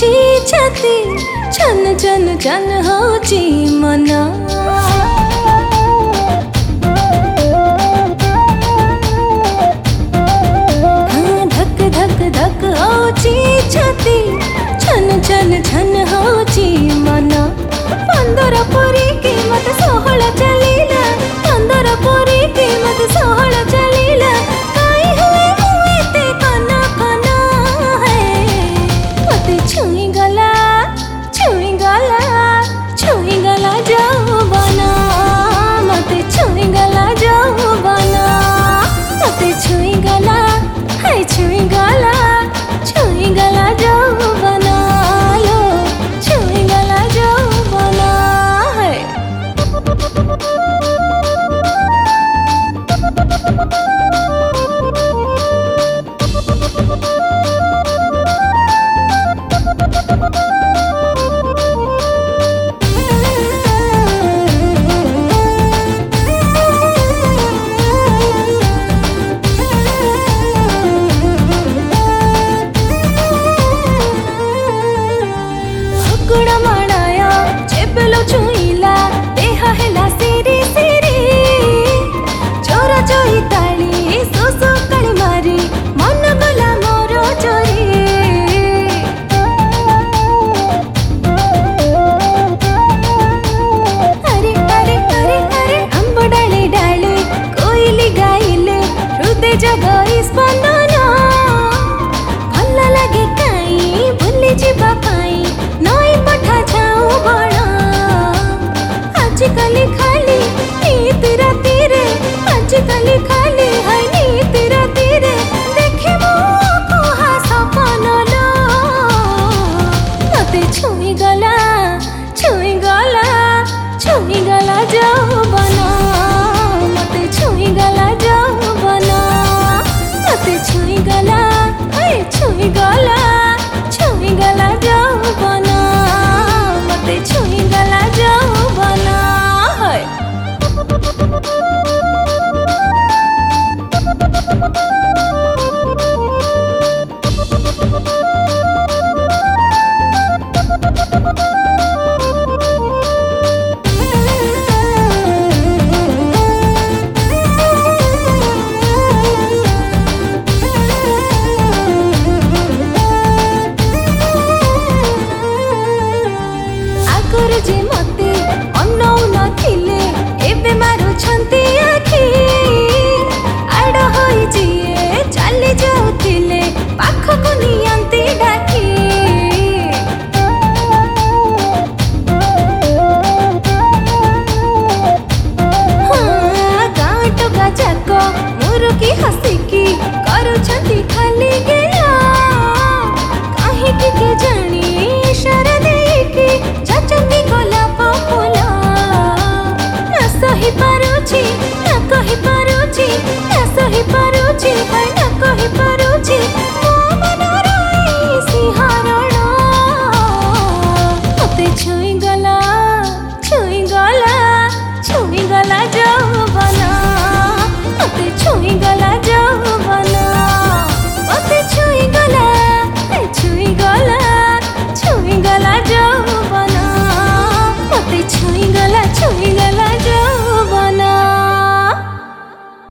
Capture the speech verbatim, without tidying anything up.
होची छाती छन छन छन होची मन धक धक धक होची छाती छन छन छन होची मन पंदर परी के मत सोहळ चलीला पंदर परी के मत सोहळ चलीला काई हुए हुए ते कना कना है मते छुई गला छुई गला छुई गला जौबना मते छुई गला जौबना मते छुई गला है छुई गला छुई गला जौबना लो छुई गला जौबना है कुड़ा मणाया चेबलो छुईला देह हेला सिरी सिरी चोरा चोई ताली सोसो काली मारी मन गला मोर चोरी अरे अरे अरे अरे अंब डाले डाले कोइली गाइले हृदय जगई स्पंदन भल लगे काई भूली जीवा पाई नई पठा जाऊ बड़ा आजकल खाली नीत राती रे आजकल खाली है नीत राती रे देखे मो कुहा सपन लो मते छुई गला छुई गला छुई गला जौबना मते छुई गला जौबना मते छुई गला है छुई गला छुई गला जौबना मते छुई गला जौबना है आगर जे मते अनौ नथिले एबे मारुछंती आखी आड़ होई जिए चली जाउथिले पाखको नियंती डाकी हाँ गाँ टोका जाक मुरुकी हसिकी करुछंती खाली गेला काहींकी के जानी इशारा देकी जाचंती गोलाप फूल न सही पारुची न कही पारुची न सही पारुची है